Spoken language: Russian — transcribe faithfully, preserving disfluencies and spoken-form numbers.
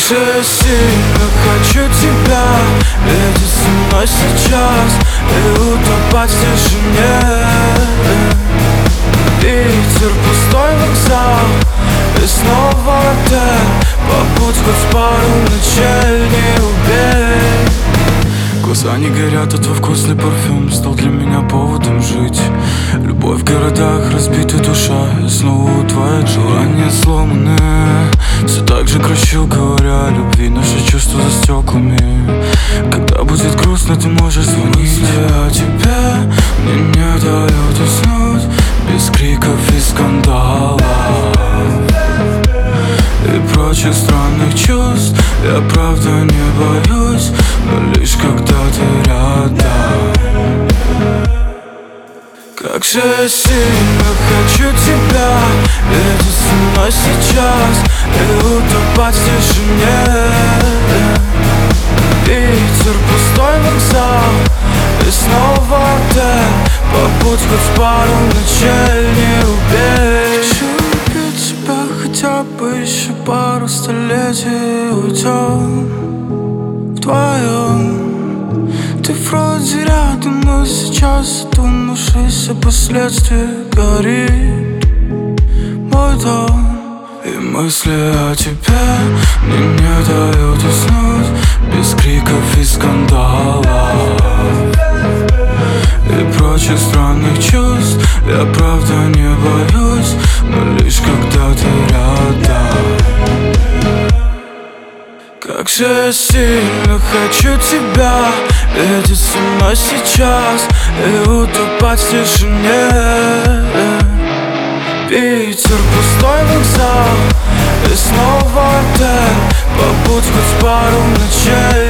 же я сильно хочу тебя видеть со мной сейчас и утопать в тишине. Питер, пустой вокзал и снова отель. Побудь хоть пару ночей, не убей. Глаза не горят, а твой вкусный парфюм стал для меня поводом жить. Любовь в городах, разбитая душа, и снова твое желание сломанное. Все так же грущу, говоря о любви, наши чувства за стеклами. Когда будет грустно, ты можешь звонить. Мысли о тебе мне не дают уснуть, без криков и скандалов и прочих странных чувств. Я правда не боюсь, но лишь когда ты рядом. Как же я сильно хочу тебя видеть со мной сейчас и утопать в тишине. Питер, пустой вокзал и снова отель. Побудь хоть пару ночей, не убей. Хочу любить тебя хотя бы еще пару столетий. Уйдем вдвоем. Ты вроде рядом, но сейчас задумавшись о последствиях горит мой дом. И мысли о тебе мне не дают уснуть, без криков и скандалов и прочих странных чувств. Я правда не боюсь, но лишь когда ты рядом. Как же я сильно хочу тебя видеть со мной сейчас и утопать в тишине. Питер, пустой вокзал и снова отель. Побудь хоть пару ночей,